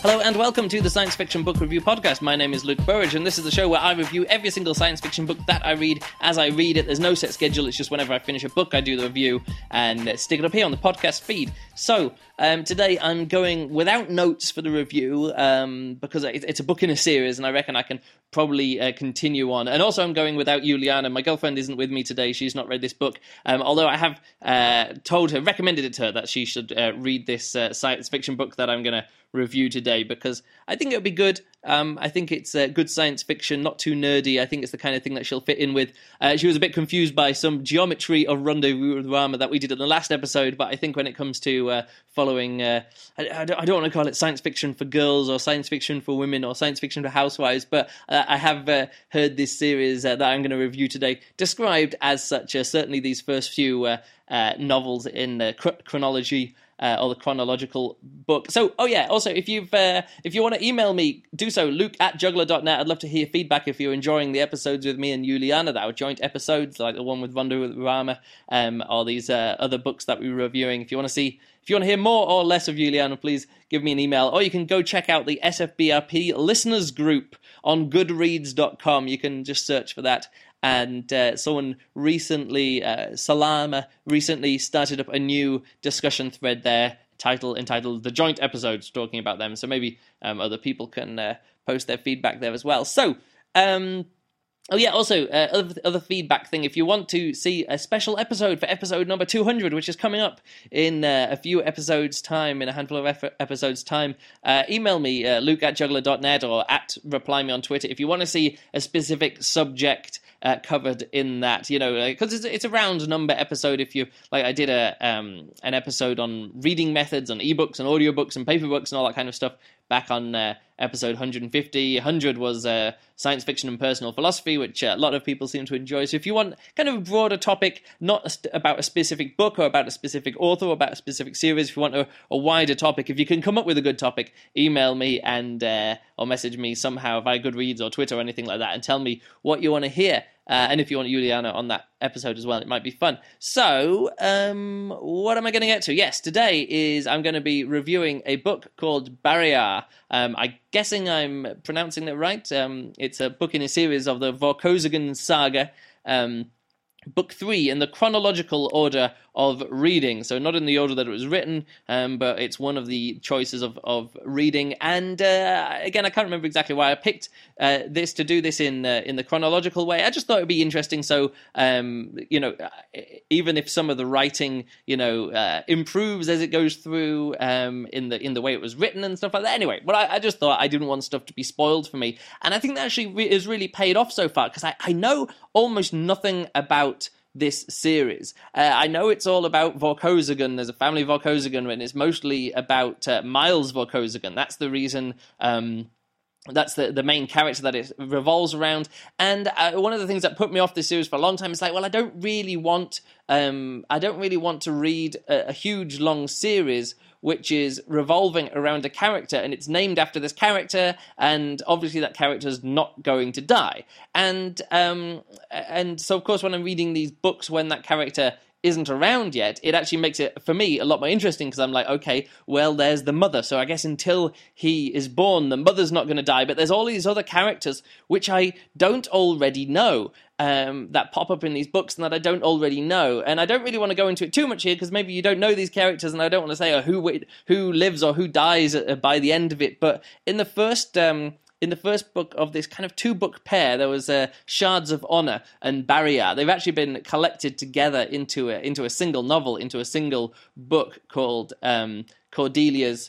Hello and welcome to the Science Fiction Book Review Podcast. My name is Luke Burridge and this is the show where I review every single science fiction book that I read as I read it. There's no set schedule, it's just whenever I finish a book I do the review and stick it up here on the podcast feed. So, today I'm going without notes for the review because it's a book in a series and I reckon I can probably continue on. And also I'm going without Juliana. My girlfriend isn't with me today, she's not read this book, although I have recommended it to her that she should read this science fiction book that I'm going to review today because I think it'll be good. I think it's good science fiction, not too nerdy. I think it's the kind of thing that she'll fit in with. She was a bit confused by some geometry of Rendezvous with Rama that we did in the last episode, but I think when it comes to following, I don't want to call it science fiction for girls or science fiction for women or science fiction for housewives, but I have heard this series that I'm going to review today described as such. Certainly these first few novels in chronology, or the chronological book. So, also, if you want to email me, do so, luke@juggler.net. I'd love to hear feedback if you're enjoying the episodes with me and Juliana, our joint episodes, like the one with Rendezvous with Rama, or these other books that we're reviewing. If you want to hear more or less of Juliana, please give me an email, or you can go check out the SFBRP listeners group on goodreads.com. You can just search for that. And someone recently, Salama, recently started up a new discussion thread there entitled The Joint Episodes, talking about them. So maybe other people can post their feedback there as well. So, other feedback thing, if you want to see a special episode for episode number 200, which is coming up in a few episodes' time, in a handful of episodes' time, email me, luke@juggler.net, or reply me on Twitter if you want to see a specific subject covered in that, because it's a round number episode. If you I did an episode on reading methods on ebooks and audiobooks and paper books and all that kind of stuff back on episode 150. 100 was science fiction and personal philosophy, which a lot of people seem to enjoy. So if you want kind of a broader topic, not about a specific book or about a specific author or about a specific series, if you want a wider topic, if you can come up with a good topic, email me and or message me somehow via Goodreads or Twitter or anything like that and tell me what you want to hear. And if you want Juliana on that episode as well, it might be fun. So, what am I going to get to? Yes, today I'm going to be reviewing a book called Barrier. I'm guessing I'm pronouncing it right. It's a book in a series of the Vorkosigan saga, book 3 in the chronological order of reading. So not in the order that it was written, but it's one of the choices of reading. And again, I can't remember exactly why I picked this to do this in the chronological way. I just thought it would be interesting. So, even if some of the writing, improves as it goes through in the way it was written and stuff like that. Anyway, but I just thought I didn't want stuff to be spoiled for me. And I think that actually is really paid off so far, because I know almost nothing about this series. I know it's all about Vorkosigan. There's a family of Vorkosigan, and it's mostly about Miles Vorkosigan. That's the reason. That's the main character that it revolves around. And one of the things that put me off this series for a long time is I don't really want to read a huge long series which is revolving around a character, and it's named after this character, and obviously that character's not going to die. And so, of course, when I'm reading these books when that character isn't around yet, it actually makes it, for me, a lot more interesting, because I'm like, okay, well, there's the mother, so I guess until he is born, the mother's not going to die, but there's all these other characters which I don't already know, that pop up in these books and that I don't already know. And I don't really want to go into it too much here, because maybe you don't know these characters, and I don't want to say who lives or who dies by the end of it. But in the first book of this kind of 2-book pair, there was Shards of Honor and Barrier. They've actually been collected together into a single novel, into a single book called Cordelia's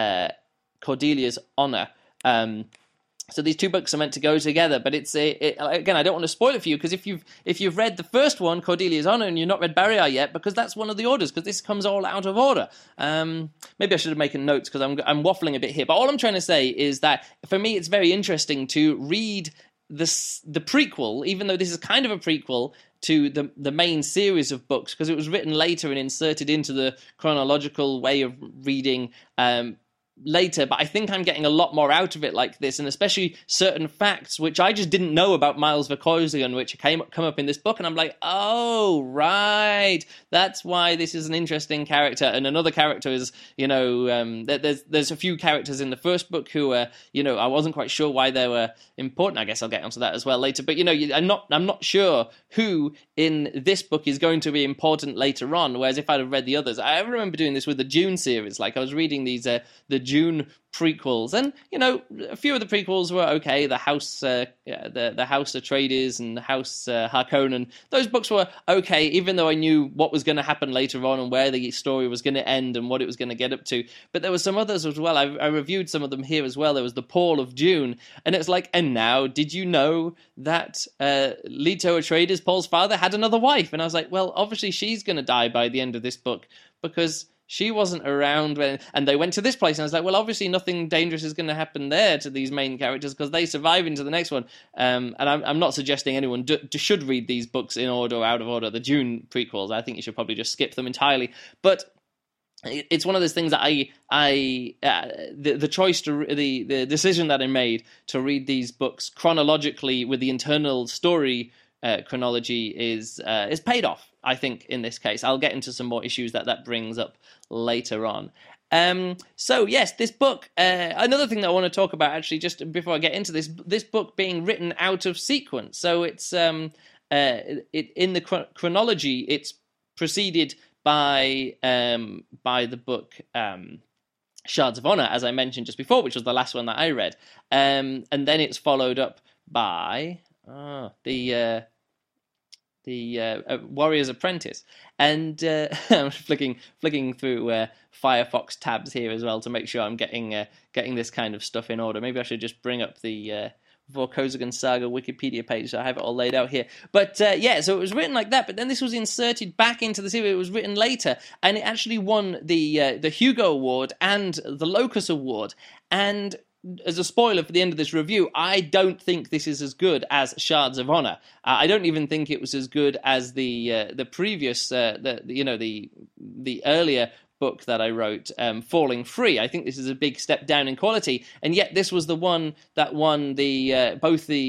Honor. So these 2 books are meant to go together, but again, I don't want to spoil it for you, because if you've read the first one, Cordelia's Honor, and you've not read Barrier yet, because that's one of the orders, because this comes all out of order. Maybe I should have taken notes, because I'm waffling a bit here, but all I'm trying to say is that for me it's very interesting to read the prequel, even though this is kind of a prequel to the main series of books, because it was written later and inserted into the chronological way of reading later, but I think I'm getting a lot more out of it like this, and especially certain facts which I just didn't know about Miles Verkozigan, which come up in this book, and I'm like, oh, right, that's why this is an interesting character. And another character is, there's a few characters in the first book who are, I wasn't quite sure why they were important. I guess I'll get onto that as well later, but I'm not sure who in this book is going to be important later on, whereas if I'd have read the others, I remember doing this with the Dune series. Like, I was reading these the Dune prequels, and a few of the prequels were okay. The House the House Atreides and the House Harkonnen, those books were okay, even though I knew what was going to happen later on and where the story was going to end and what it was going to get up to. But there were some others as well. I reviewed some of them here as well. There was the Paul of Dune, and it's like, and now, did you know that Leto Atreides, Paul's father, had another wife? And I was like, well, obviously she's going to die by the end of this book, because she wasn't around when, and they went to this place, and I was like, well, obviously nothing dangerous is going to happen there to these main characters, because they survive into the next one. And I'm not suggesting anyone should read these books in order or out of order, the Dune prequels. I think you should probably just skip them entirely. But it's one of those things that the choice to the decision that I made to read these books chronologically with the internal story chronology is paid off, I think, in this case. I'll get into some more issues that brings up later on. So yes, this book, another thing that I want to talk about, actually, just before I get into this book being written out of sequence. So it's in the chronology, it's preceded by the book Shards of Honor, as I mentioned just before, which was the last one that I read, and then it's followed up by the Warrior's Apprentice, and I'm flicking through Firefox tabs here as well to make sure I'm getting this kind of stuff in order. Maybe I should just bring up the Vorkosigan Saga Wikipedia page, so I have it all laid out here. But so it was written like that, but then this was inserted back into the series. It was written later, and it actually won the Hugo Award and the Locus Award. And as a spoiler for the end of this review, I don't think this is as good as Shards of Honor. I don't even think it was as good as the previous, the earlier book that I wrote, Falling Free. I think this is a big step down in quality, and yet this was the one that won maybe it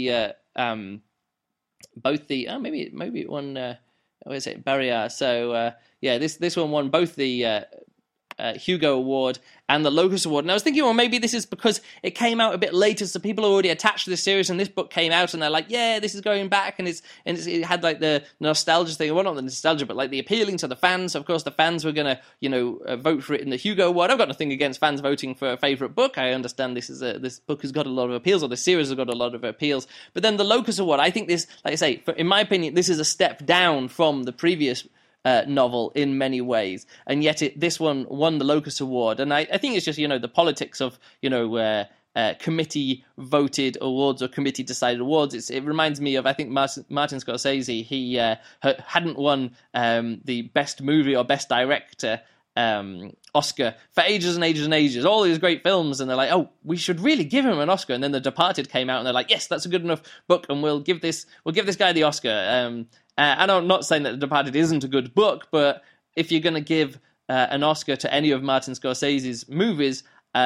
won what is it, Barrier. So this one won both the Hugo Award and the Locus Award. And I was thinking, well, maybe this is because it came out a bit later, so people are already attached to this series, and this book came out, and they're like, yeah, this is going back, and it had like the nostalgia thing. Well, not the nostalgia, but like the appealing to the fans. Of course, the fans were going to, vote for it in the Hugo Award. I've got nothing against fans voting for a favourite book. I understand this book has got a lot of appeals, or the series has got a lot of appeals. But then the Locus Award, I think this, like I say, in my opinion, this is a step down from the previous novel in many ways, and yet this one won the Locus Award, and I think it's just the politics of committee voted awards or committee decided awards. It reminds me of, I think, Martin Scorsese. He hadn't won the best movie or best director Oscar for ages and ages and ages, all these great films, and they're like, oh, we should really give him an Oscar. And then The Departed came out, and they're like, yes, that's a good enough book, and we'll give this guy the Oscar. And I'm not saying that The Departed isn't a good book, but if you're going to give an Oscar to any of Martin Scorsese's movies,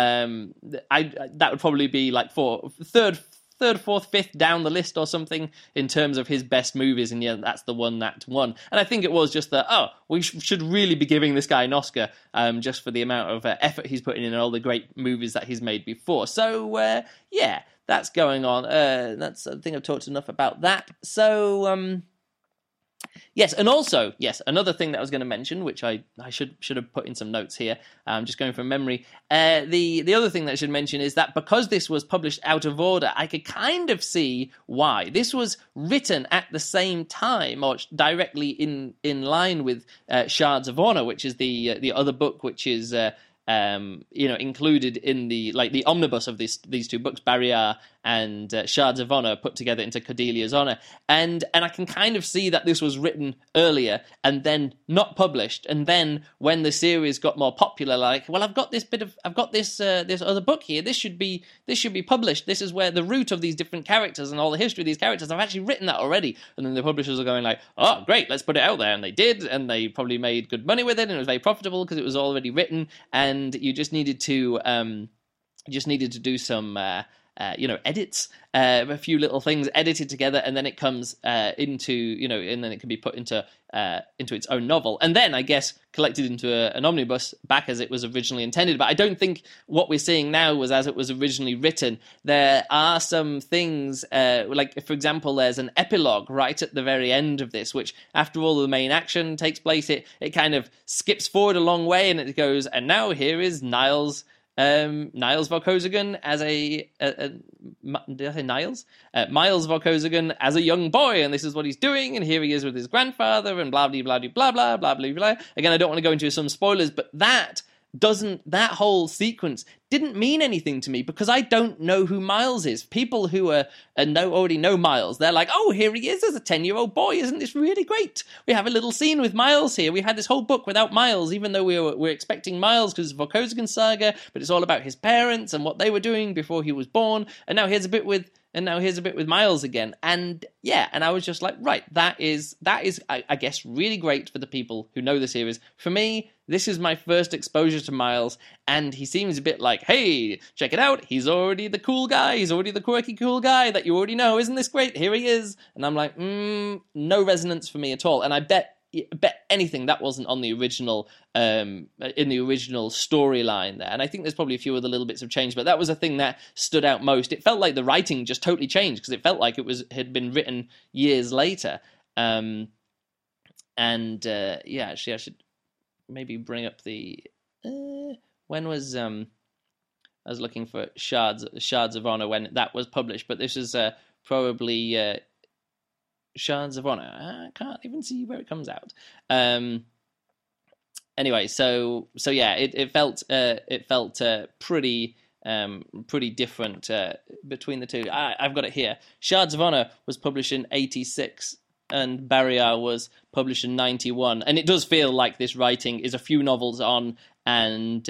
that would probably be like third, fourth, fifth down the list or something in terms of his best movies, and that's the one that won. And I think it was just that, we should really be giving this guy an Oscar just for the amount of effort he's putting in and all the great movies that he's made before. So, that's going on. I think I've talked enough about that. So, yes, and also, another thing that I was going to mention, which I should have put in some notes here, just going from memory, the other thing that I should mention is that because this was published out of order, I could kind of see why. This was written at the same time, or directly in line with Shards of Honor, which is the other book, which is included in the omnibus of these two books, Barrier and Shards of Honor, put together into Cordelia's Honor, and I can kind of see that this was written earlier and then not published, and then when the series got more popular, like, well, I've got this other book here. This should be published. This is where the root of these different characters and all the history of these characters. I've actually written that already, and then the publishers are going like, oh, great, let's put it out there, and they did, and they probably made good money with it, and it was very profitable because it was already written, and and you just needed to do some edits, a few little things edited together, and then it comes into, and then it can be put into its own novel, and then I guess collected into an omnibus back as it was originally intended. But I don't think what we're seeing now was as it was originally written. There are some things, like, for example, there's an epilogue right at the very end of this, which after all the main action takes place, it kind of skips forward a long way, and it goes, and now here is Niles Vorkosigan as did I say Niles? Miles Vorkosigan as a young boy, and this is what he's doing, and here he is with his grandfather, and blah, blah, blah, blah, blah, blah, blah, blah. Again, I don't want to go into some spoilers, but that whole sequence didn't mean anything to me because I don't know who Miles is. People who already know Miles, they're like, oh, here he is as a 10-year-old boy. Isn't this really great? We have a little scene with Miles here. We had this whole book without Miles, even though we're expecting Miles because it's Vorkosigan saga, but it's all about his parents and what they were doing before he was born. And now here's a bit with Miles again. And yeah, and I was just like, right, that is I guess really great for the people who know the series. For me, this is my first exposure to Miles, and he seems a bit like, hey, check it out, he's already the cool guy, he's already the quirky cool guy that you already know, isn't this great? Here he is. And I'm like, no resonance for me at all. And I bet anything that wasn't on the original, in the original storyline there. And I think there's probably a few other little bits of change, but that was the thing that stood out most. It felt like the writing just totally changed because it felt like it had been written years later. Actually, I should maybe bring up the when was I was looking for Shards of Honor when that was published, but this is probably Shards of Honor. I can't even see where it comes out. Anyway, so yeah, it felt pretty different between the two. I've got it here. Shards of Honor was published in 86. And Barrier was published in 91. And it does feel like this writing is a few novels on and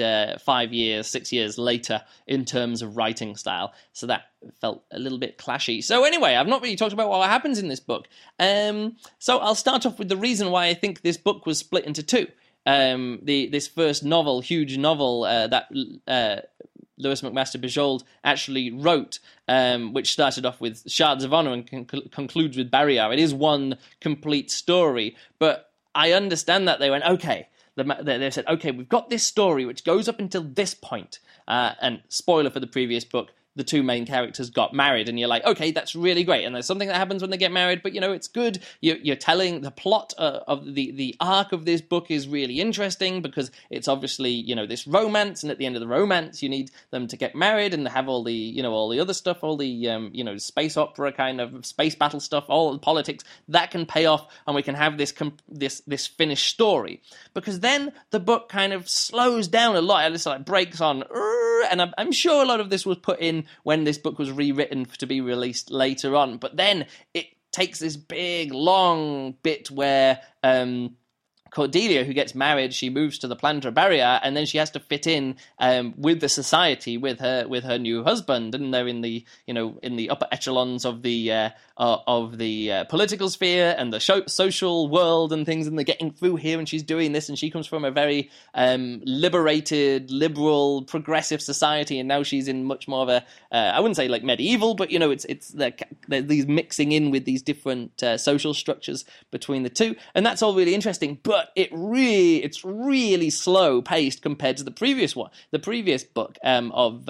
6 years later in terms of writing style. So that felt a little bit clashy. So anyway, I've not really talked about what happens in this book. So I'll start off with the reason why I think this book was split into two. This first novel, huge novel that Lewis McMaster Bujold actually wrote, which started off with Shards of Honor and concludes with Barrier. It is one complete story, but I understand that they went, okay, they said, okay, we've got this story which goes up until this point, and spoiler for the previous book, the two main characters got married, and you're like, okay, that's really great, and there's something that happens when they get married, but it's good. You're telling the plot of the arc of this book is really interesting because it's obviously this romance, and at the end of the romance you need them to get married and have all the all the other stuff, all the space opera kind of space battle stuff, all the politics that can pay off, and we can have this finished story. Because then the book kind of slows down a lot, and it's like breaks on, and I'm sure a lot of this was put in when this book was rewritten to be released later on. But then it takes this big, long bit where Cordelia, who gets married, she moves to the planet of Barrier, and then she has to fit in with the society with her new husband, and they're in the upper echelons of the political sphere and the social world and things, and they're getting through here, and she's doing this, and she comes from a very liberated, liberal, progressive society, and now she's in much more of a I wouldn't say like medieval, but it's these mixing in with these different social structures between the two, and that's all really interesting, but it's really slow paced compared to the previous book of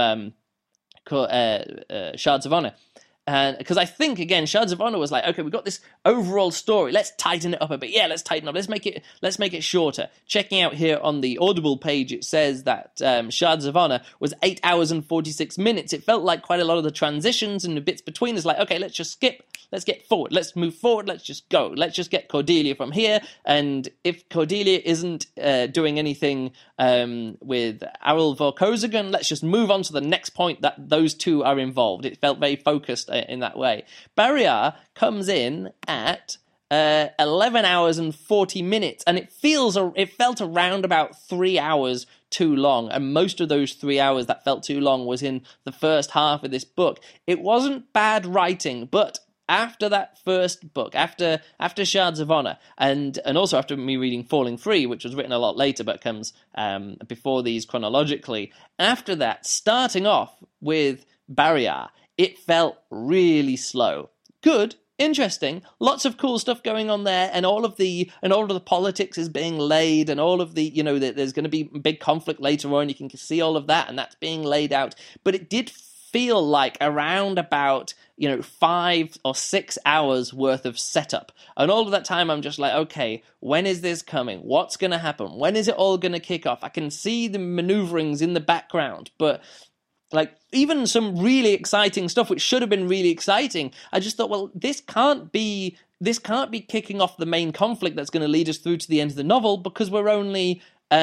Shards of Honor. Because I think, again, Shards of Honor was like, okay, we've got this overall story, let's tighten it up a bit. Yeah, let's tighten up, let's make it shorter. Checking out here on the Audible page, it says that Shards of Honor was 8 hours and 46 minutes. It felt like quite a lot of the transitions and the bits between is like, okay, let's just skip, let's get forward, let's move forward, let's just go, let's just get Cordelia from here, and if Cordelia isn't doing anything with Aril Vorkosigan, let's just move on to the next point that those two are involved. It felt very focused in that way. Barrier comes in at 11 hours and 40 minutes, and it felt around about 3 hours too long, and most of those 3 hours that felt too long was in the first half of this book. It wasn't bad writing, but after that first book, after Shards of Honor, and also after me reading Falling Free, which was written a lot later but comes before these chronologically, after that, starting off with Barrayar, it felt really slow. Good, interesting, lots of cool stuff going on there, and all of the politics is being laid, and all of the, there's going to be big conflict later on. You can see all of that, and that's being laid out. But it did feel like around about 5 or 6 hours worth of setup, and all of that time I'm just like, okay, when is this coming? What's going to happen? When is it all going to kick off? I can see the maneuverings in the background, but like even some really exciting stuff, which should have been really exciting, I just thought, well, this can't be kicking off the main conflict that's going to lead us through to the end of the novel, because we're only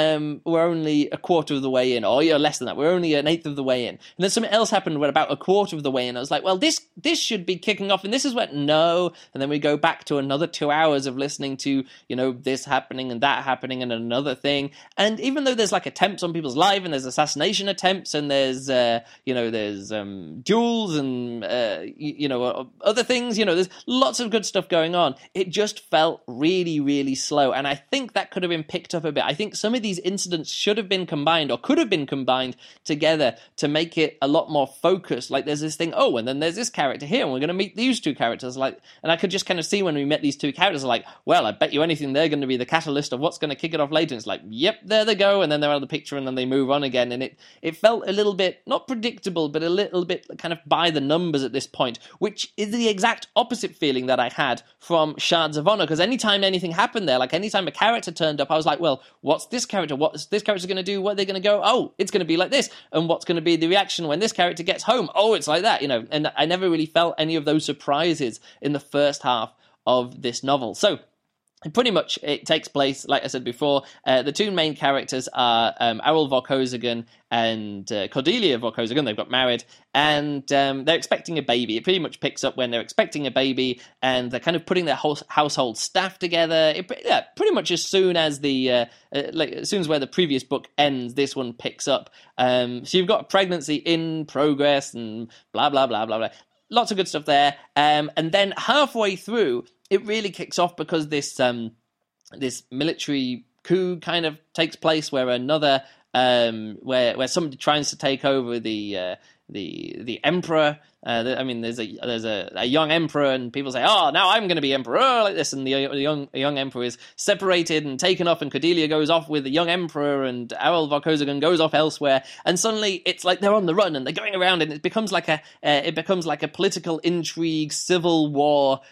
a quarter of the way in, or less than that. We're only an eighth of the way in. And then something else happened. We're about a quarter of the way in. I was like, well, this should be kicking off. And this is what, no. And then we go back to another 2 hours of listening to, this happening and that happening and another thing. And even though there's like attempts on people's lives, and there's assassination attempts, and there's, there's duels and, other things, there's lots of good stuff going on. It just felt really, really slow. And I think that could have been picked up a bit. I think some of these incidents should have been combined, or could have been combined together, to make it a lot more focused. Like there's this thing, and then there's this character here, and we're going to meet these two characters. And I could just kind of see when we met these two characters, like, well, I bet you anything they're going to be the catalyst of what's going to kick it off later. And it's like, yep, there they go, and then they're out of the picture, and then they move on again. And it felt a little bit, not predictable, but a little bit kind of by the numbers at this point, which is the exact opposite feeling that I had from Shards of Honor, because anytime anything happened there, like anytime a character turned up, I was like, well, what's this character? What's this character going to do? What are they going to go? Oh, it's going to be like this. And what's going to be the reaction when this character gets home? Oh, it's like that, And I never really felt any of those surprises in the first half of this novel. So pretty much it takes place, like I said before, the two main characters are Auril Vorkosigan and Cordelia Vorkosigan. They've got married, and they're expecting a baby. It pretty much picks up when they're expecting a baby, and they're kind of putting their whole household staff together. Pretty much as soon as as soon as where the previous book ends, this one picks up. So you've got a pregnancy in progress, and blah, blah, blah, blah, blah. Lots of good stuff there. And then halfway through, it really kicks off, because this military coup kind of takes place, where another where somebody tries to take over the emperor. There's a young emperor, and people say, "Oh, now I'm going to be emperor," like this, and the young emperor is separated and taken off, and Cordelia goes off with the young emperor, and Auril Vorkosigan goes off elsewhere, and suddenly it's like they're on the run and they're going around, and it becomes like a political intrigue, civil war.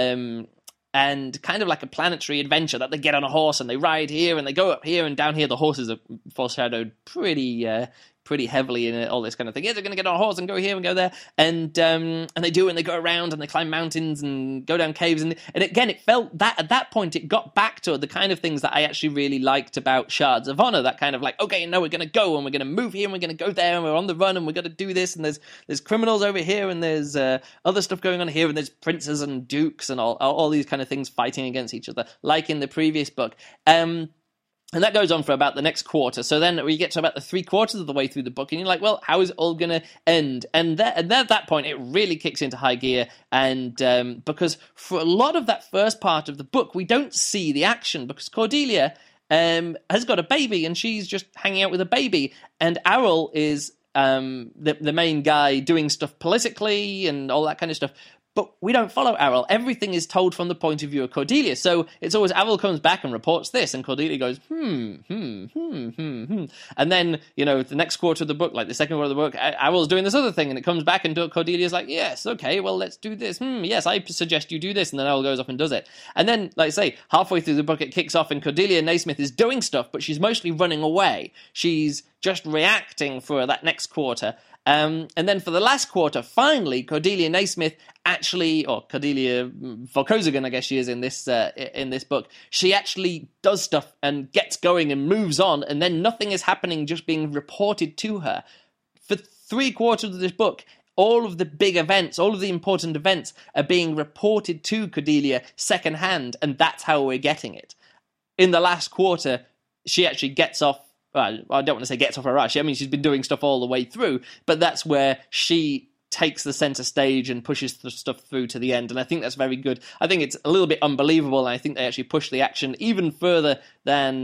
And kind of like a planetary adventure, that they get on a horse and they ride here and they go up here and down here. The horses are foreshadowed pretty heavily in all this kind of thing. Yeah, they're going to get on a horse and go here and go there, and they do, and they go around and they climb mountains and go down caves, and again, it felt that at that point it got back to the kind of things that I actually really liked about Shards of Honor. That kind of like, okay, now we're going to go and we're going to move here and we're going to go there and we're on the run and we're going to do this, and there's criminals over here and there's other stuff going on here, and there's princes and dukes and all these kind of things fighting against each other, like in the previous book. And that goes on for about the next quarter. So then we get to about the 3/4 of the way through the book, and you're like, well, how is it all going to end? And at that point, it really kicks into high gear. And because for a lot of that first part of the book, we don't see the action, because Cordelia has got a baby, and she's just hanging out with a baby. And Auril is the main guy doing stuff politically and all that kind of stuff. But we don't follow Auril. Everything is told from the point of view of Cordelia. So it's always Auril comes back and reports this, and Cordelia goes, And then, the next quarter of the book, like the second quarter of the book, Auril's doing this other thing, and it comes back, and Cordelia's like, yes, okay, well, let's do this. Yes, I suggest you do this. And then Auril goes off and does it. And then, like I say, halfway through the book, it kicks off, and Cordelia Naismith is doing stuff, but she's mostly running away. She's just reacting for that next quarter. And then for the last quarter, finally, Cordelia Naismith or Cordelia Vorkosigan, I guess she is in this book, she actually does stuff and gets going and moves on, and then nothing is happening, just being reported to her. For 3/4 of this book, all of the big events, all of the important events are being reported to Cordelia secondhand, and that's how we're getting it. In the last quarter, she actually gets off. Well, I don't want to say gets off her ass. I mean, she's been doing stuff all the way through, but that's where she takes the center stage and pushes the stuff through to the end, and I think that's very good. I think it's a little bit unbelievable, and I think they actually push the action even further than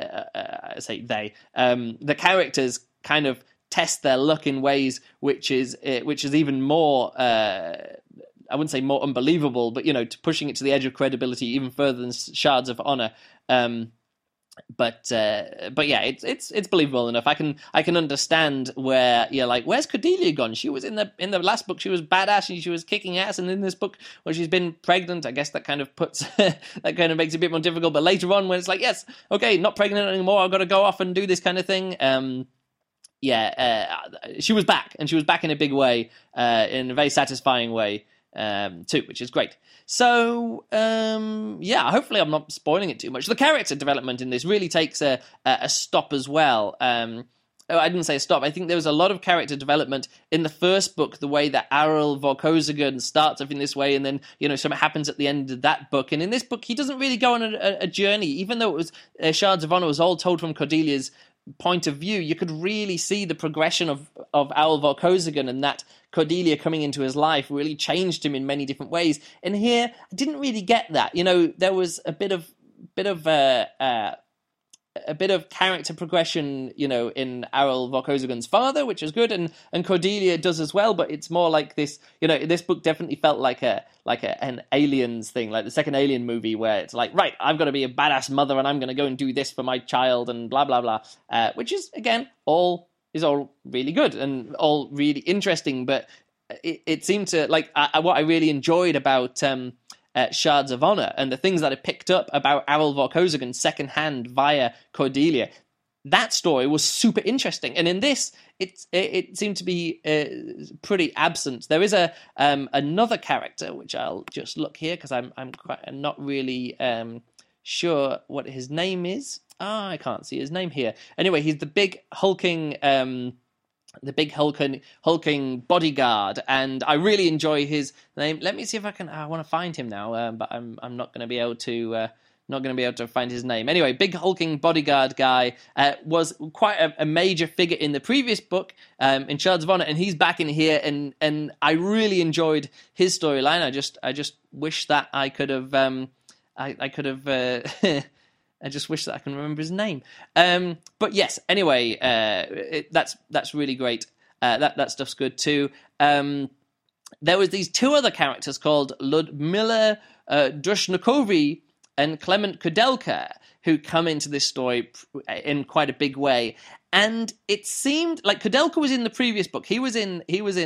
the characters kind of test their luck in ways which is even more. I wouldn't say more unbelievable, but pushing it to the edge of credibility even further than Shards of Honor. But yeah, it's believable enough. I can understand where you're like, where's Cordelia gone? She was in the last book, she was badass and she was kicking ass, and in this book, well, she's been pregnant. I guess that kind of puts that kind of makes it a bit more difficult. But later on, when it's like, yes, okay, not pregnant anymore, I've got to go off and do this kind of thing. She was back, and she was back in a big way, in a very satisfying way. Too, which is great. So, hopefully I'm not spoiling it too much. The character development in this really takes a stop as well. I didn't say a stop. I think there was a lot of character development in the first book, the way that Aryl Vorkosigan starts off in this way, and then, something happens at the end of that book. And in this book, he doesn't really go on a journey, even though it was Shards of Honor was all told from Cordelia's point of view. You could really see the progression of Aryl Vorkosigan, and that Cordelia coming into his life really changed him in many different ways. And here, I didn't really get that. There was a bit of character progression, in Aryl Vorkosigan's father, which is good, and Cordelia does as well. But it's more like this. This book definitely felt like an Aliens thing, like the second Alien movie, where it's like, right, I've got to be a badass mother, and I'm going to go and do this for my child, and blah blah blah. Which is again all really good and all really interesting. But it seemed to what I really enjoyed about Shards of Honor, and the things that I picked up about Aryl Vorkosigan secondhand via Cordelia, that story was super interesting. And in this, it seemed to be pretty absent. There is another character, which I'll just look here because I'm not really sure what his name is. I can't see his name here. Anyway, he's the big hulking bodyguard, and I really enjoy his name. Let me see if I can. I want to find him now, but I'm not going to be able to. Not going to be able to find his name. Anyway, big hulking bodyguard guy was quite a major figure in the previous book, in Shards of Honor, and he's back in here, and I really enjoyed his storyline. I just wish that I could have. I could have. I just wish that I can remember his name. But yes, anyway, that's really great. That stuff's good too. There was these two other characters called Ludmila Drushnikovi and Clement Kudelka, who come into this story in quite a big way. And it seemed like Kudelka was in the previous book. He was in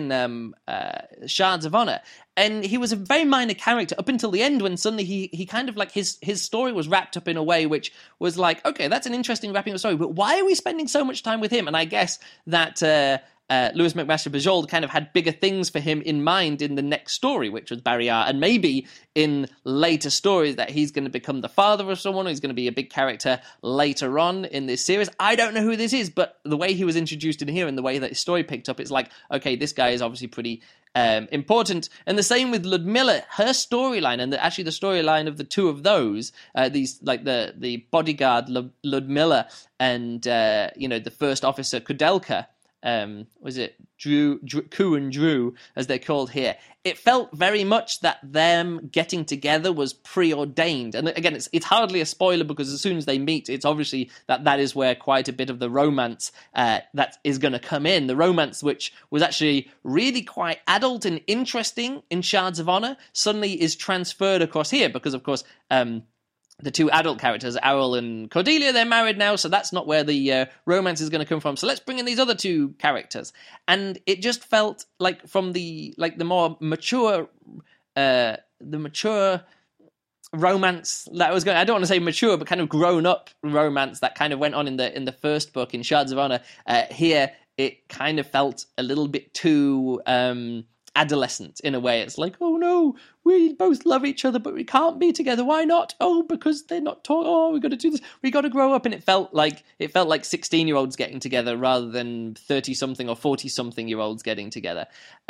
Shards of Honor, and he was a very minor character up until the end, when suddenly he kind of like his story was wrapped up in a way which was like, okay, that's an interesting wrapping up story, but why are we spending so much time with him? And I guess that Louis McMaster Bujold kind of had bigger things for him in mind in the next story, which was Barrayar, and maybe in later stories that he's going to become the father of someone, who's going to be a big character later on in this series. I don't know who this is, but the way he was introduced in here and the way that his story picked up, it's like, okay, this guy is obviously pretty important. And the same with Ludmilla, her storyline, and actually the storyline of the two of those, these like the bodyguard Ludmilla and the first officer Kudelka. Was it Ku and Drew, as they're called here? It felt very much that them getting together was preordained. And again, it's hardly a spoiler, because as soon as they meet, it's obviously that is where quite a bit of the romance that is going to come in. The romance, which was actually really quite adult and interesting in Shards of Honor, suddenly is transferred across here, because of course the two adult characters, Aryl and Cordelia, they're married now, so that's not where the romance is going to come from. So let's bring in these other two characters. And it just felt like from the more mature, the mature romance that was going. I don't want to say mature, but kind of grown up romance that kind of went on in the first book in Shards of Honor. Here, it kind of felt a little bit too adolescent in a way. It's like, oh no, we both love each other, but we can't be together. Why not? Oh, because they're not talking. Oh, we got to do this. We got to grow up. And it felt like 16-year-olds getting together rather than 30-something or 40-something year olds getting together.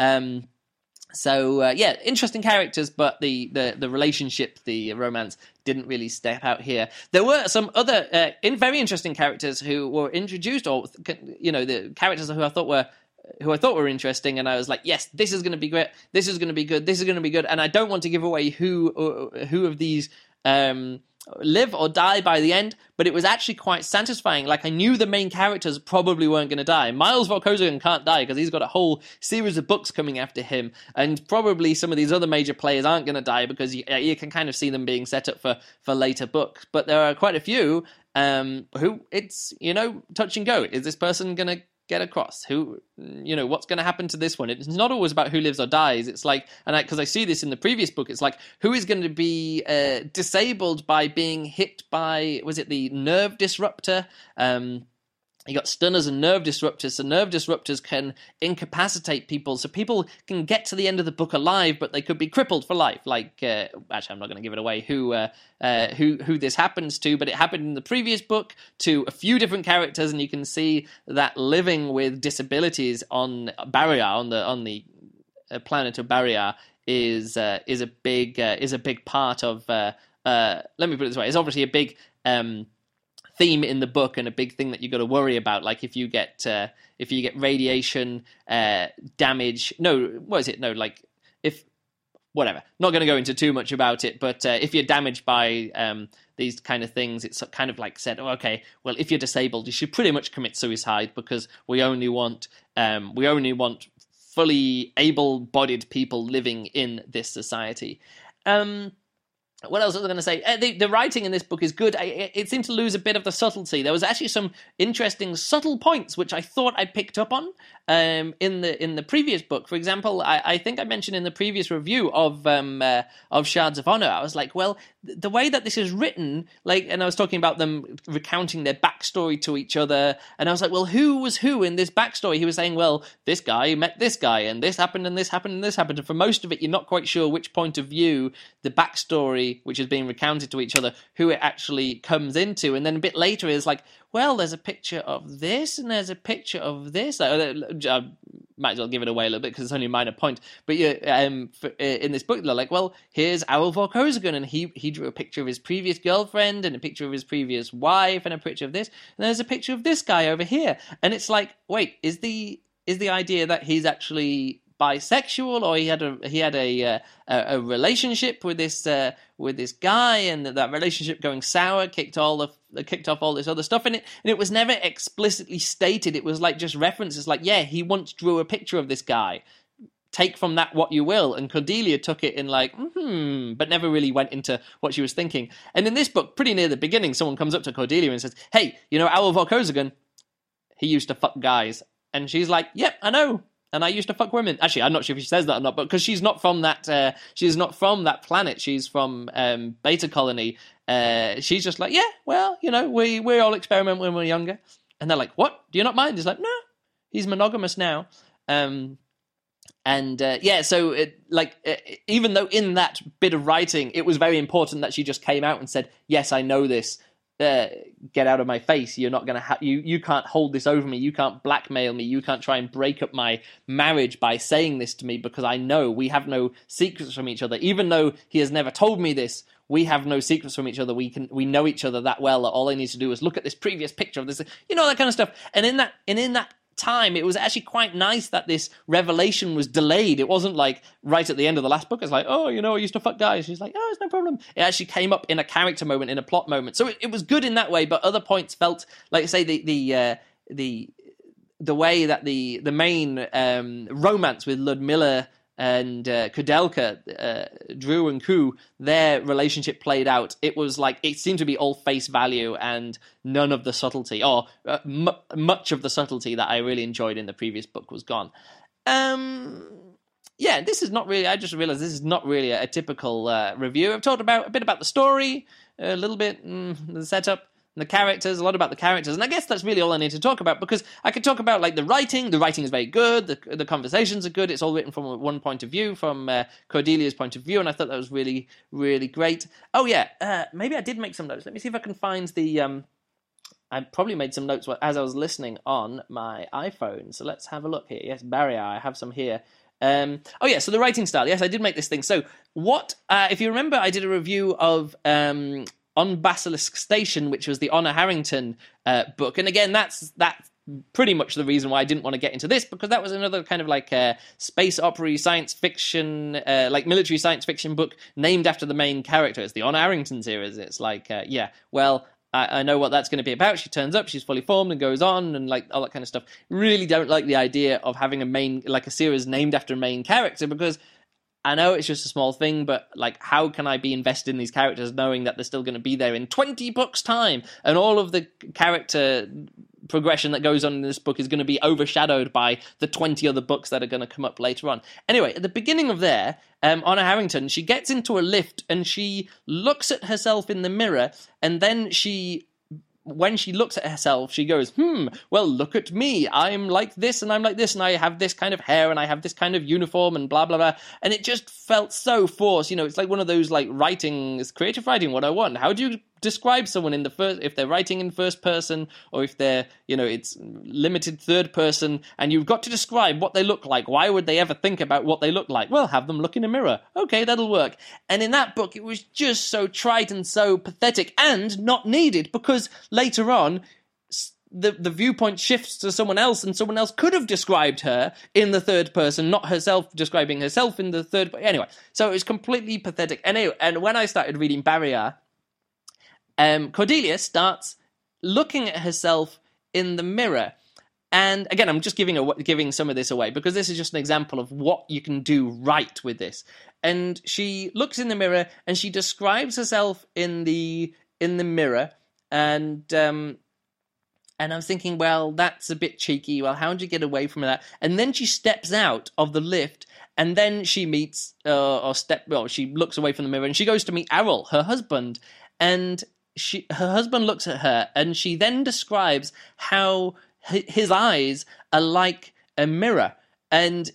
So interesting characters, but the relationship, the romance, didn't really step out here. There were some other very interesting characters who were introduced, or the characters who I thought were I thought were interesting, and I was like, yes, this is going to be great. This is going to be good. This is going to be good. And I don't want to give away who of these live or die by the end, but it was actually quite satisfying. Like, I knew the main characters probably weren't going to die. Miles Vorkosigan can't die because he's got a whole series of books coming after him, and probably some of these other major players aren't going to die because you can kind of see them being set up for later books. But there are quite a few who it's, touch and go. Is this person going to get across? Who, what's going to happen to this one? It's not always about who lives or dies. It's like, because I see this in the previous book, it's like, who is going to be disabled by being hit by, was it the nerve disruptor? You got stunners and nerve disruptors. So nerve disruptors can incapacitate people. So people can get to the end of the book alive, but they could be crippled for life. Like, actually, I'm not going to give it away who this happens to, but it happened in the previous book to a few different characters, and you can see that living with disabilities on Barrier, on the planet of Barrier, is a big part of. Let me put it this way: it's obviously a big theme in the book, and a big thing that you've got to worry about. Like, if you get radiation damage, whatever. Not going to go into too much about it, but if you're damaged by these kind of things, it's kind of like said, okay, well, if you're disabled, you should pretty much commit suicide, because we only want fully able-bodied people living in this society. What else was I going to say? The writing in this book is good. It seemed to lose a bit of the subtlety. There was actually some interesting subtle points which I thought I picked up on in the previous book. For example, I think I mentioned in the previous review of Shards of Honor, I was like, well, the way that this is written, and I was talking about them recounting their backstory to each other, and I was like, well, who was who in this backstory? He was saying, well, this guy met this guy, and this happened, and this happened, and this happened. And for most of it, you're not quite sure which point of view the backstory, which is being recounted to each other, who it actually comes into. And then a bit later is like, well, there's a picture of this, and there's a picture of this. I might as well give it away a little bit because it's only a minor point. But in this book, they're like, well, here's Owl Vorkosigan, and he drew a picture of his previous girlfriend, and a picture of his previous wife, and a picture of this, and there's a picture of this guy over here. And it's like, wait, is the idea that he's actually bisexual, or he had a relationship with this guy, and that relationship going sour kicked off all this other stuff, and it was never explicitly stated. It was like just references, like, yeah, he once drew a picture of this guy. Take from that what you will. And Cordelia took it in like, but never really went into what she was thinking. And in this book, pretty near the beginning, someone comes up to Cordelia and says, hey, Owl Vorkosigan, he used to fuck guys. And she's like, yep, I know. And I used to fuck women. Actually, I'm not sure if she says that or not, but because she's not from that, she's not from that planet. She's from Beta Colony. She's just like, yeah, well, we all experiment when we're younger. And they're like, what? Do you not mind? He's like, no, he's monogamous now. So even though in that bit of writing, it was very important that she just came out and said, yes, I know this. Get out of my face. You're not going to you can't hold this over me. You can't blackmail me. You can't try and break up my marriage by saying this to me, because I know we have no secrets from each other. Even though he has never told me this, we have no secrets from each other. We know each other that well that all I need to do is look at this previous picture of this, that kind of stuff. And in that time, it was actually quite nice that this revelation was delayed. It wasn't like right at the end of the last book, it's like, oh, I used to fuck guys. She's like, oh, it's no problem. It actually came up in a character moment, in a plot moment. So it was good in that way, but other points felt like, say, the way that the main romance with Ludmilla and Kudelka, Drew and Ku, their relationship played out. It was like, it seemed to be all face value and none of the subtlety, or much of the subtlety that I really enjoyed in the previous book was gone. This is not really, I just realized this is not really a typical review. I've talked a bit about the story, a little bit, the setup, the characters, a lot about the characters, and I guess that's really all I need to talk about, because I could talk about like the writing is very good, the conversations are good, it's all written from one point of view, from Cordelia's point of view, and I thought that was really, really great. Oh yeah, maybe I did make some notes. Let me see if I can find I probably made some notes as I was listening on my iPhone, so let's have a look here. Yes, Barrier, I have some here. So the writing style, yes, I did make this thing. So what, if you remember, I did a review of On Basilisk Station, which was the Honor Harrington book, and again, that's pretty much the reason why I didn't want to get into this, because that was another kind of like space opera science fiction, like military science fiction book named after the main character. It's the Honor Harrington series. It's like, I know what that's going to be about. She turns up, she's fully formed and goes on and like all that kind of stuff. Really don't like the idea of having a series named after a main character, because I know it's just a small thing, but like, how can I be invested in these characters knowing that they're still going to be there in 20 books' time, and all of the character progression that goes on in this book is going to be overshadowed by the 20 other books that are going to come up later on. Anyway, at the beginning of there, Honor Harrington, she gets into a lift and she looks at herself in the mirror, and then when she looks at herself, she goes, well, look at me. I'm like this, and I'm like this, and I have this kind of hair, and I have this kind of uniform, and blah, blah, blah. And it just felt so forced. You know, it's like one of those, like, creative writing 101. How do you describe someone if they're writing in first person, or if they're, it's limited third person, and you've got to describe what they look like. Why would they ever think about what they look like? Well, have them look in a mirror. Okay, that'll work. And in that book, it was just so trite and so pathetic and not needed, because later on, the viewpoint shifts to someone else, and someone else could have described her in the third person, not herself describing herself in the third. Anyway, so it was completely pathetic. And when I started reading Barrier, Cordelia starts looking at herself in the mirror. And again, I'm just giving some of this away, because this is just an example of what you can do right with this. And she looks in the mirror and she describes herself in the mirror, and I'm thinking, well, that's a bit cheeky. Well, how do you get away from that? And then she steps out of the lift, and then she meets, she looks away from the mirror, and she goes to meet Errol, her husband, and her husband looks at her, and she then describes how his eyes are like a mirror, and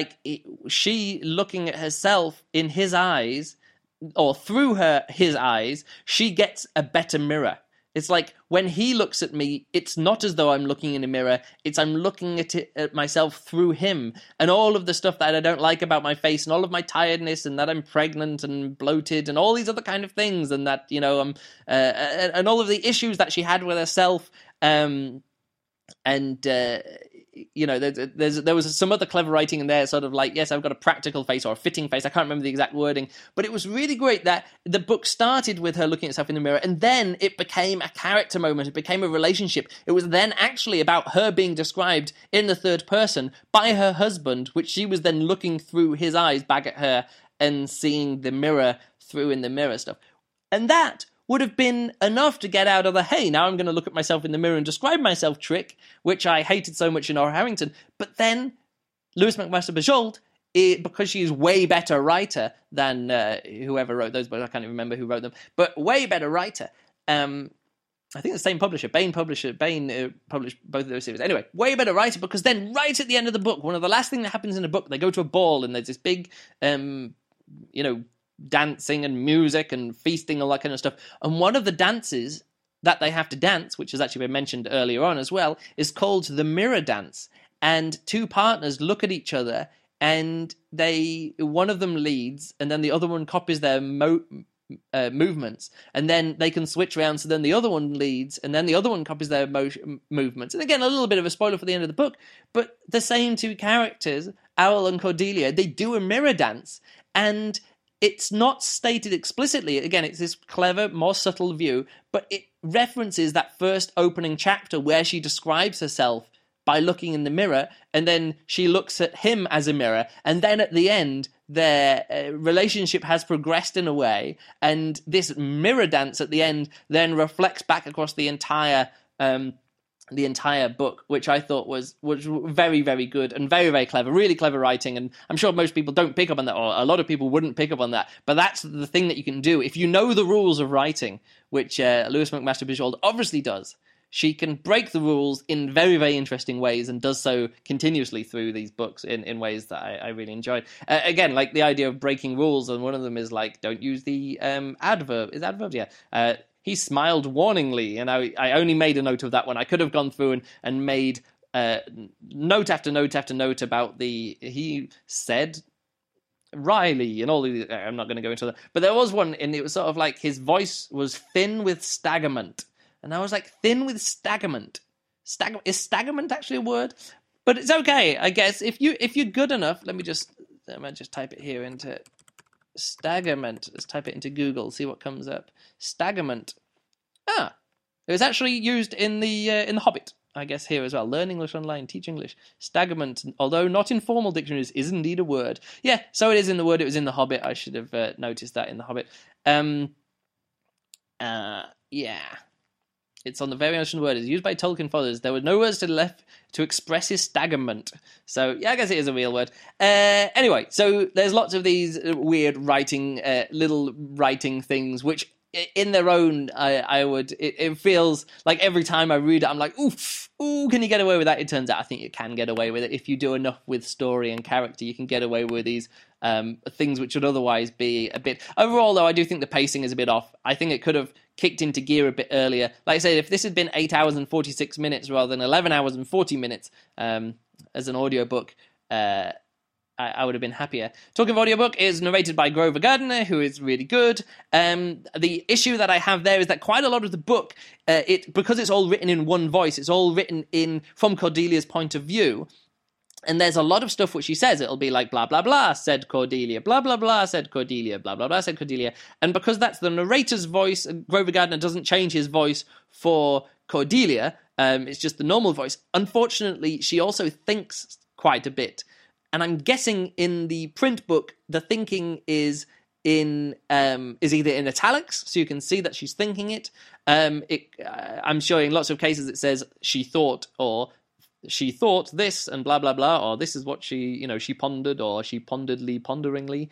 she looking at herself in his eyes, or through his eyes, she gets a better mirror. It's like, when he looks at me, it's not as though I'm looking in a mirror, it's I'm looking at myself through him, and all of the stuff that I don't like about my face, and all of my tiredness, and that I'm pregnant and bloated, and all these other kind of things, and that, and all of the issues that she had with herself, there was some other clever writing in there, sort of like, yes, I've got a practical face or a fitting face. I can't remember the exact wording, but it was really great that the book started with her looking at herself in the mirror, and then it became a character moment. It became a relationship. It was then actually about her being described in the third person by her husband, which she was then looking through his eyes back at her and seeing the mirror through in the mirror stuff. And that would have been enough to get out of the, hey, now I'm going to look at myself in the mirror and describe myself trick, which I hated so much in Honor Harrington. But then Louise McMaster Bujold, because she is way better writer than whoever wrote those books, I can't even remember who wrote them, but way better writer. I think the same publisher, Bain published both of those series. Anyway, way better writer, because then right at the end of the book, one of the last things that happens in a book, they go to a ball, and there's this big, dancing and music and feasting, all that kind of stuff. And one of the dances that they have to dance, which has actually been mentioned earlier on as well, is called the mirror dance. And two partners look at each other, and one of them leads, and then the other one copies their movements, and then they can switch around, so then the other one leads, and then the other one copies their movements. And again, a little bit of a spoiler for the end of the book, but the same two characters, Errol and Cordelia, they do a mirror dance, and it's not stated explicitly. Again, it's this clever, more subtle view, but it references that first opening chapter where she describes herself by looking in the mirror, and then she looks at him as a mirror, and then at the end, their relationship has progressed in a way, and this mirror dance at the end then reflects back across the entire book, which I thought was very, very good and very, very clever, really clever writing. And I'm sure most people don't pick up on that, or a lot of people wouldn't pick up on that. But that's the thing that you can do. If you know the rules of writing, which Louise McMaster Bujold obviously does, she can break the rules in very, very interesting ways, and does so continuously through these books in ways that I really enjoyed. Again, like the idea of breaking rules, and one of them is like, don't use the adverb. Is adverb? Yeah. He smiled warningly, and I only made a note of that one. I could have gone through and made note after note after note about he said Riley and all of the, I'm not going to go into that. But there was one, and it was sort of like his voice was thin with staggerment. And I was like, thin with staggerment Is staggerment actually a word? But it's okay, I guess. If you're good enough, I might just type it here into staggerment. Let's type it into Google, see what comes up. Staggerment. It was actually used in the Hobbit, I guess, here as well. Learn English online, teach English. Staggerment, although not in formal dictionaries, is indeed a word. Yeah, so it is in the Word. It was in the Hobbit. I should have noticed that in the Hobbit. Yeah. It's on the very ancient word. It's used by Tolkien fathers. There were no words to the left to express his staggerment. So, yeah, I guess it is a real word. Anyway, so there's lots of these weird little writing things, which in their own, it feels like every time I read it, I'm like, ooh, can you get away with that? It turns out I think you can get away with it. If you do enough with story and character, you can get away with these things which would otherwise be a bit... Overall, though, I do think the pacing is a bit off. I think it could have kicked into gear a bit earlier. Like I said, if this had been 8 hours and 46 minutes rather than 11 hours and 40 minutes as an audiobook, I would have been happier. Talking of audiobook, is narrated by Grover Gardner, who is really good. The issue that I have there is that quite a lot of the book, because it's all written in one voice, it's all written from Cordelia's point of view. And there's a lot of stuff which she says. It'll be like, blah, blah, blah, said Cordelia, blah, blah, blah, said Cordelia, blah, blah, blah, said Cordelia. And because that's the narrator's voice, Grover Gardner doesn't change his voice for Cordelia. It's just the normal voice. Unfortunately, she also thinks quite a bit. And I'm guessing in the print book, the thinking is either in italics, so you can see that she's thinking it. I'm sure in lots of cases it says she thought, or she thought this, and blah, blah, blah, or this is what she pondered, or she ponderingly.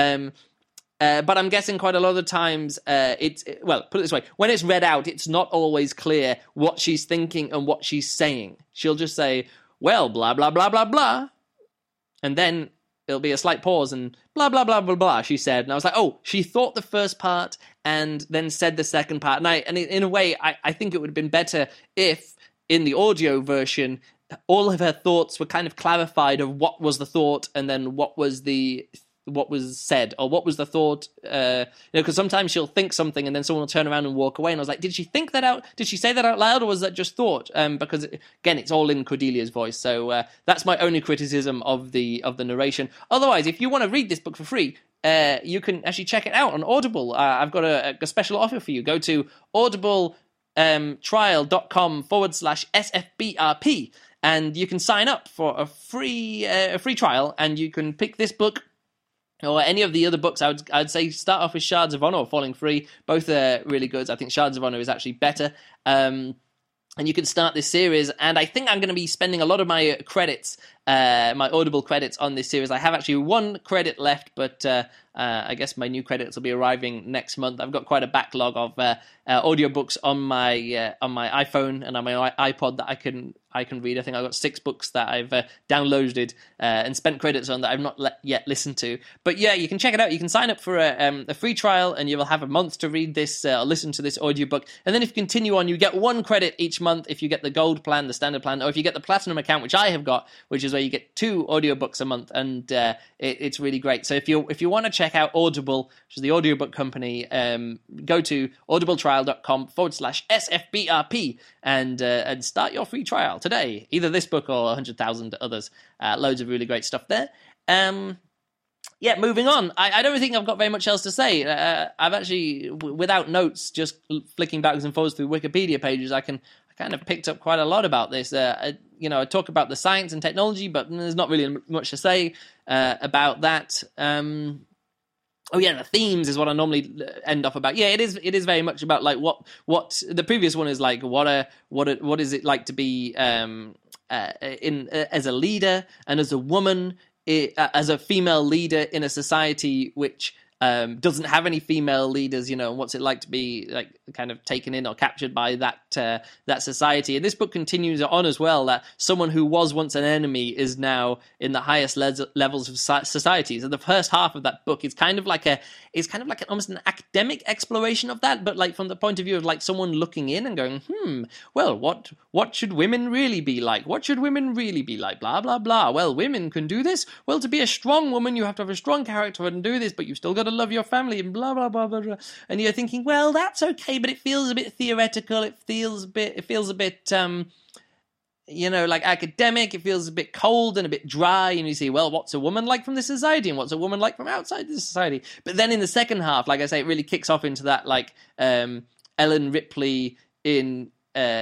But I'm guessing quite a lot of the times, put it this way, when it's read out, it's not always clear what she's thinking and what she's saying. She'll just say, well, blah, blah, blah, blah, blah, and then there'll be a slight pause and blah, blah, blah, blah, blah, she said. And I was like, oh, she thought the first part and then said the second part. And in a way, I think it would have been better if, in the audio version, all of her thoughts were kind of clarified of what was the thought and then what was said, or what was the thought, because sometimes she'll think something and then someone will turn around and walk away, and I was like, did she think that out? Did she say that out loud, or was that just thought? Because again, it's all in Cordelia's voice, so that's my only criticism of the narration. Otherwise, if you want to read this book for free, you can actually check it out on Audible. I've got a special offer for you. Go to audibletrial.com/SFBRP, and you can sign up for a free trial, and you can pick this book or any of the other books. I'd say start off with Shards of Honor or Falling Free. Both are really good. I think Shards of Honor is actually better. And you can start this series, and I think I'm going to be spending a lot of my credits, my Audible credits on this series. I have actually one credit left, but I guess my new credits will be arriving next month. I've got quite a backlog of audiobooks on my iPhone and on my iPod that I can read. I think I've got 6 books that I've downloaded and spent credits on that I've not yet listened to. But yeah, you can check it out. You can sign up for a free trial, and you will have a month to read this or listen to this audiobook. And then if you continue on, you get 1 credit each month if you get the gold plan, the standard plan, or if you get the platinum account, which I have got, which is where you get 2 audiobooks a month, and it's really great. So if you want to check out Audible, which is the audiobook company, go to audibletrial.com/SFBRP and start your free trial today. Either this book or 100,000 others. Loads of really great stuff there. Yeah, moving on. I don't think I've got very much else to say. I've actually, without notes, just flicking backwards and forwards through Wikipedia pages, I kind of picked up quite a lot about this. I talk about the science and technology, but there's not really much to say about that. The themes is what I normally end up about. Yeah, it is very much about like what the previous one is like. What is it like to be as a leader and as a woman, as a female leader in a society which doesn't have any female leaders, and what's it like to be like kind of taken in or captured by that society. And this book continues on as well, that someone who was once an enemy is now in the highest levels of society. So the first half of that book is kind of like almost an academic exploration of that, but like from the point of view of like someone looking in and going, well, what should women really be like? What should women really be like? Blah, blah, blah. Well, women can do this. Well, to be a strong woman, you have to have a strong character and do this, but you've still got to love your family and blah, blah, blah, blah, blah. And you're thinking, well, that's okay, but it feels a bit theoretical. It feels a bit like academic. It feels a bit cold and a bit dry, and you see, well, what's a woman like from this society, and what's a woman like from outside this society? But then in the second half, like I say, it really kicks off into that, like, Ellen Ripley in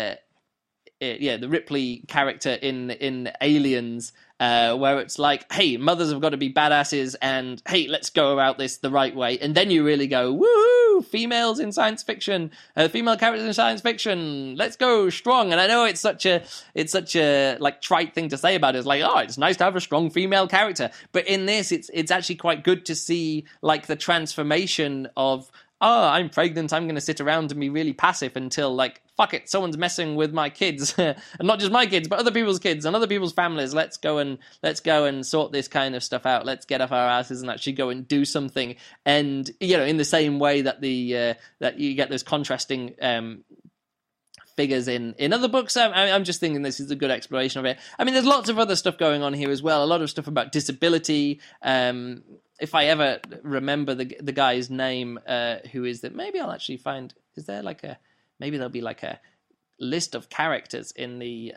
the Ripley character in Aliens, where it's like, hey, mothers have got to be badasses, and hey, let's go about this the right way. And then you really go, woohoo, females in science fiction, female characters in science fiction, let's go strong. And I know it's such a like trite thing to say about it. It's like, oh, it's nice to have a strong female character. But in this, it's actually quite good to see, like, the transformation of, oh, I'm pregnant, I'm going to sit around and be really passive until, like, fuck it, someone's messing with my kids. And not just my kids, but other people's kids and other people's families. Let's go and sort this kind of stuff out. Let's get off our asses and actually go and do something. And, in the same way that that you get those contrasting figures in other books. I'm just thinking this is a good exploration of it. I mean, there's lots of other stuff going on here as well. A lot of stuff about disability. If I ever remember the guy's name, who is that? Maybe I'll actually find. Is there maybe there'll be like a list of characters in the.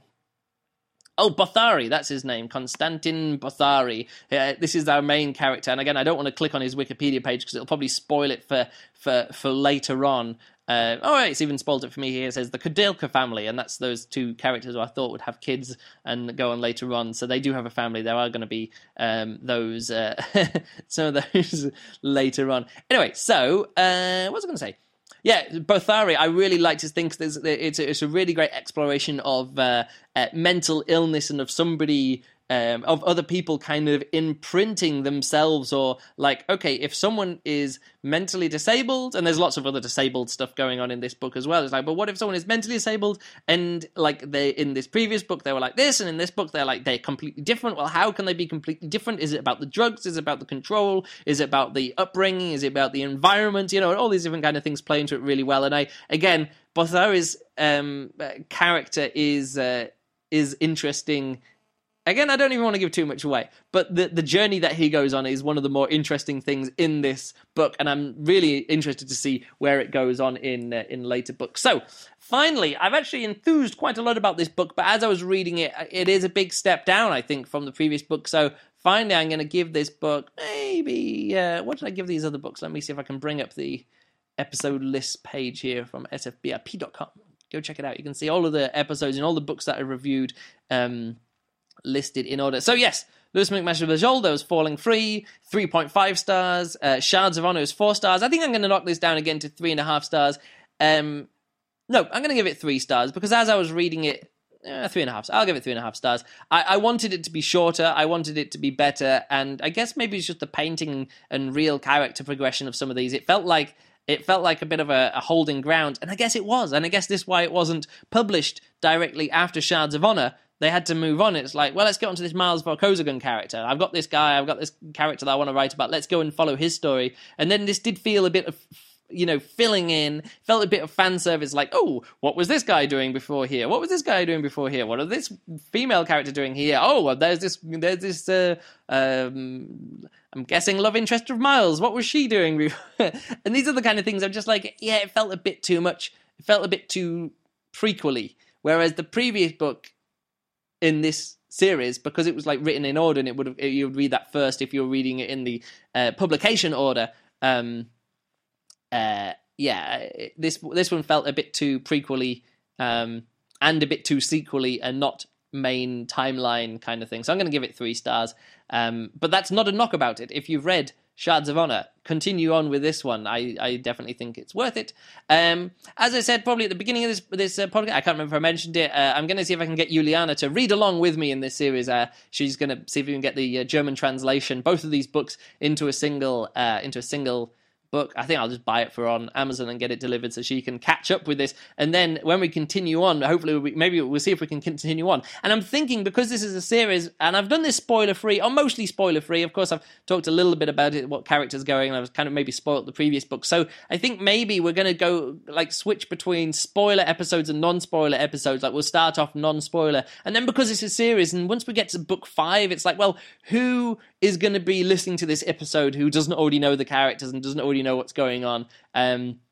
Bothari, that's his name, Konstantin Bothari. This is our main character, and again, I don't want to click on his Wikipedia page because it'll probably spoil it for later on. It's even spoiled it for me here. It says the Kudelka family, and that's those two characters who I thought would have kids and go on later on. So they do have a family. There are going to be those some of those later on. Anyway, so what was I going to say? Yeah, Bothari, I really liked his thing. It's a really great exploration of mental illness and of somebody, of other people kind of imprinting themselves, or like, okay, if someone is mentally disabled, and there's lots of other disabled stuff going on in this book as well. It's like, but what if someone is mentally disabled and like in this previous book they were like this, and in this book they're completely different. Well, how can they be completely different? Is it about the drugs? Is it about the control? Is it about the upbringing? Is it about the environment? All these different kind of things play into it really well. And again, Bothari's character is interesting. Again, I don't even want to give too much away, but the journey that he goes on is one of the more interesting things in this book, and I'm really interested to see where it goes on in later books. So, finally, I've actually enthused quite a lot about this book, but as I was reading it, it is a big step down, I think, from the previous book. So, finally, I'm going to give this book maybe... what did I give these other books? Let me see if I can bring up the episode list page here from sfbrp.com. Go check it out. You can see all of the episodes and all the books that I reviewed listed in order. So yes, Louis McMaster Bajoldo is Falling Free, 3.5 stars. Shards of Honor is 4 stars. I think I'm going to knock this down again to 3.5 stars. No, I'm going to give it 3 stars because as I was reading it, 3.5. I'll give it 3.5 stars. I wanted it to be shorter. I wanted it to be better, and I guess maybe it's just the painting and real character progression of some of these. It felt like a bit of a holding ground, and I guess it was. And I guess this is why it wasn't published directly after Shards of Honor. They had to move on. It's like, well, let's get onto this Miles Vorkosigan character. I've got this character that I want to write about. Let's go and follow his story. And then this did feel a bit of, filling in, felt a bit of fan service, like, oh, what was this guy doing before here? What was this guy doing before here? What is this female character doing here? Oh, well, there's this, I'm guessing love interest of Miles. What was she doing before? And these are the kind of things I'm just like, yeah, it felt a bit too much. It felt a bit too prequel-y. Whereas the previous book in this series, because it was like written in order, and you would read that first if you were reading it in the publication order. This one felt a bit too prequel-y and a bit too sequel-y and not main timeline kind of thing. So I'm going to give it 3 stars. But that's not a knock about it. If you've read Shards of Honor, continue on with this one. I definitely think it's worth it. As I said, probably at the beginning of this podcast, I can't remember if I mentioned it, I'm going to see if I can get Juliana to read along with me in this series. She's going to see if we can get the German translation, both of these books, into a single book. I think I'll just buy it for on Amazon and get it delivered so she can catch up with this. And then when we continue on, hopefully maybe we'll see if we can continue on. And I'm thinking, because this is a series, and I've done this spoiler-free, or mostly spoiler-free. Of course, I've talked a little bit about it, what characters going, and I've kind of maybe spoiled the previous book. So I think maybe we're going to go, like, switch between spoiler episodes and non-spoiler episodes. Like, we'll start off non-spoiler. And then because it's a series, and once we get to book 5, it's like, well, who is going to be listening to this episode who doesn't already know the characters and doesn't already know what's going on?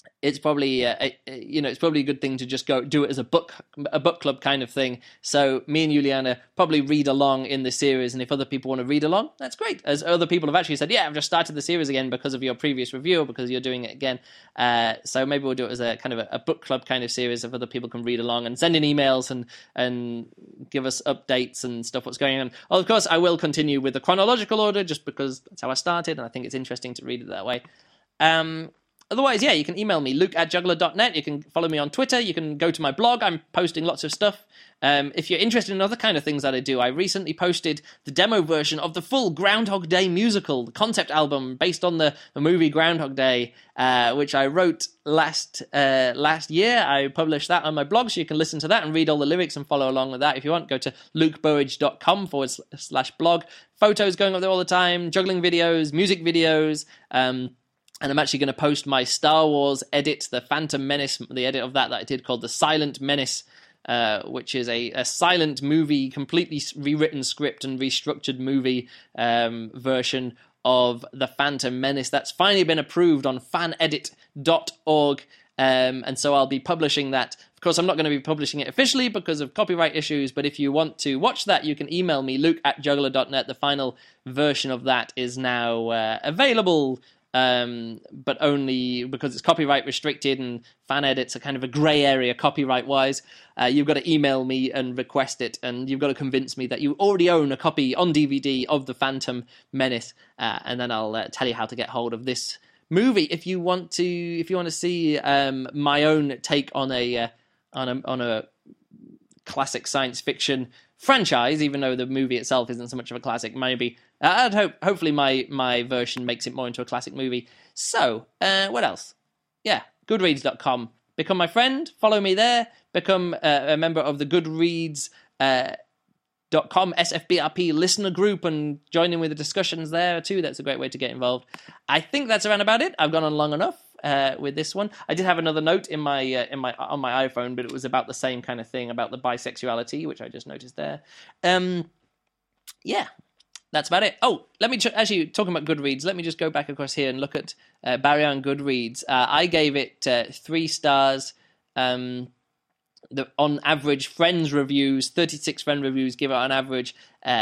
it's probably it's probably a good thing to just go do it as a book club kind of thing. So me and Juliana probably read along in the series, and if other people want to read along, that's great. As other people have actually said, yeah, I've just started the series again because of your previous review, or because you're doing it again. So maybe we'll do it as a kind of a book club kind of series, if other people can read along and send in emails and give us updates and stuff, what's going on. Well, of course, I will continue with the chronological order just because that's how I started, and I think it's interesting to read it that way. Otherwise, yeah, you can email me, luke@juggler.net. You can follow me on Twitter. You can go to my blog. I'm posting lots of stuff. If you're interested in other kind of things that I do, I recently posted the demo version of the full Groundhog Day musical, the concept album based on the movie Groundhog Day, which I wrote last year. I published that on my blog, so you can listen to that and read all the lyrics and follow along with that. If you want, go to lukeburridge.com/blog. Photos going up there all the time, juggling videos, music videos, and I'm actually going to post my Star Wars edit, the Phantom Menace, the edit of that I did called The Silent Menace, which is a silent movie, completely rewritten script and restructured movie version of The Phantom Menace. That's finally been approved on fanedit.org, and so I'll be publishing that. Of course, I'm not going to be publishing it officially because of copyright issues, but if you want to watch that, you can email me, luke@juggler.net. The final version of that is now available, but only because it's copyright restricted, and fan edits are kind of a grey area copyright wise. You've got to email me and request it, and you've got to convince me that you already own a copy on DVD of The Phantom Menace, and then I'll tell you how to get hold of this movie if you want to see my own take on a classic science fiction franchise, even though the movie itself isn't so much of a classic. Maybe hopefully my version makes it more into a classic movie. So what else? Yeah, goodreads.com. Become my friend, follow me there, become a member of the Goodreads .com SFBRP listener group and join in with the discussions there too. That's a great way to get involved. I think that's around about it. I've gone on long enough with this one. I did have another note on my iPhone, but it was about the same kind of thing, about the bisexuality, which I just noticed there. Yeah, that's about it. Oh, let me actually, talking about Goodreads, let me just go back across here and look at Barry on Goodreads. I gave it 3 stars. On average, friends reviews, 36 friend reviews give it on average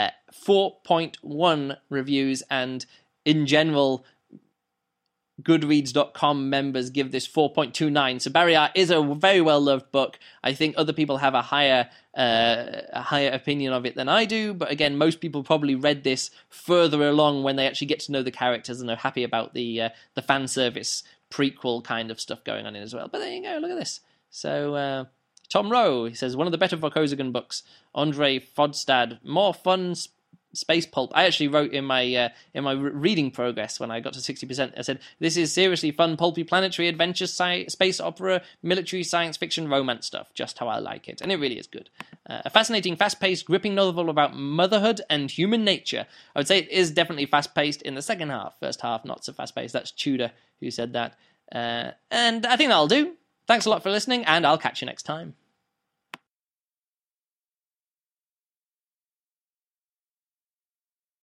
4.1 reviews, and in general, Goodreads.com members give this 4.29. So Barry is a very well-loved book. I think other people have a higher opinion of it than I do, but again, most people probably read this further along when they actually get to know the characters and are happy about the fan service prequel kind of stuff going on in as well. But there you go, look at this. So Tom Rowe, he says, one of the better Vorkosigan books. Andre Fodstad, more fun space pulp. I actually wrote in my reading progress when I got to 60%, I said, this is seriously fun, pulpy, planetary adventure, space opera, military science fiction, romance stuff. Just how I like it. And it really is good. A fascinating, fast-paced, gripping novel about motherhood and human nature. I would say it is definitely fast-paced in the second half. First half, not so fast-paced. That's Tudor who said that. And I think that'll do. Thanks a lot for listening, and I'll catch you next time.